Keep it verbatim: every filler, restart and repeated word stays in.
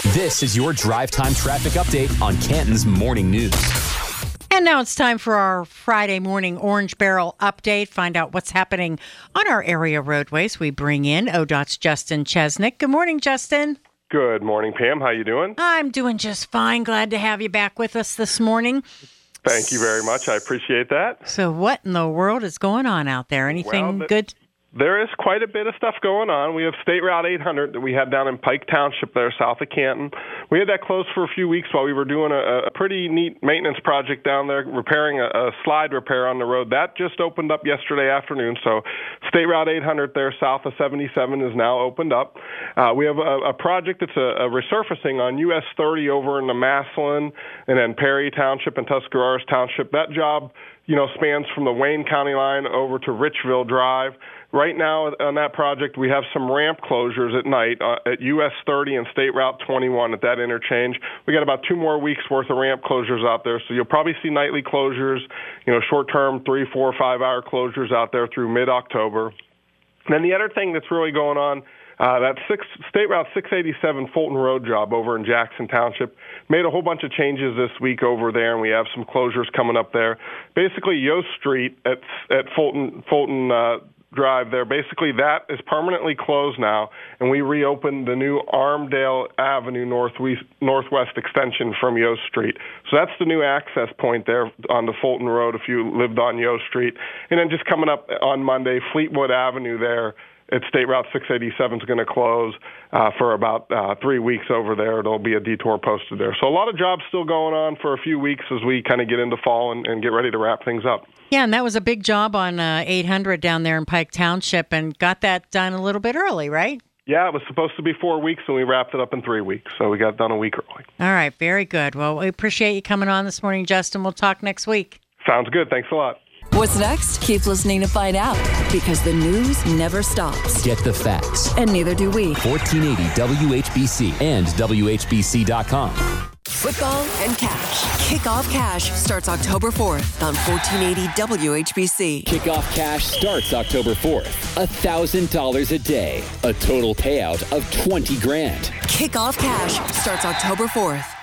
This is your Drive Time traffic update on Canton's Morning News. And now it's time for our Friday morning Orange Barrel update. Find out what's happening on our area roadways. We bring in O D O T's Justin Chesnick. Good morning, Justin. Good morning, Pam. How you doing? I'm doing just fine. Glad to have you back with us this morning. Thank you very much. I appreciate that. So what in the world is going on out there? Anything well, the- good? There is quite a bit of stuff going on. We have State Route eight hundred that we had down in Pike Township there, south of Canton. We had that closed for a few weeks while we were doing a, a pretty neat maintenance project down there, repairing a, a slide repair on the road. That just opened up yesterday afternoon. So State Route eight hundred there, south of seventy-seven, is now opened up. Uh, we have a, a project that's a, a resurfacing on U S thirty over in the Massillon and then Perry Township and Tuscarawas Township. That job, you know, spans from the Wayne County line over to Richville Drive. Right now on that project, we have some ramp closures at night uh, at U S thirty and State Route twenty-one at that interchange. We got about two more weeks worth of ramp closures out there, so you'll probably see nightly closures, you know, short-term three, four, five-hour closures out there through mid-October. And then the other thing that's really going on, uh, that six, State Route six eighty-seven Fulton Road job over in Jackson Township made a whole bunch of changes this week over there, and we have some closures coming up there. Basically, Yost Street at at Fulton Fulton. Uh, Drive there. Basically, that is permanently closed now, and we reopened the new Armdale Avenue northwest, northwest extension from Yost Street. So that's the new access point there on the Fulton Road if you lived on Yost Street. And then just coming up on Monday, Fleetwood Avenue there at State Route six eighty-seven is going to close uh, for about uh, three weeks over there. There'll be a detour posted there. So a lot of jobs still going on for a few weeks as we kind of get into fall and, and get ready to wrap things up. Yeah, and that was a big job on uh, eight hundred down there in Pike Township, and got that done a little bit early, right? Yeah, it was supposed to be four weeks, and we wrapped it up in three weeks. So we got done a week early. All right, very good. Well, we appreciate you coming on this morning, Justin. We'll talk next week. Sounds good. Thanks a lot. What's next? Keep listening to find out, because the news never stops. Get the facts. And neither do we. fourteen eighty W H B C and W H B C dot com. Football and cash. Kickoff Cash starts October fourth on fourteen eighty W H B C. Kickoff Cash starts October fourth. one thousand dollars a day. A total payout of twenty grand. Kickoff Cash starts October fourth.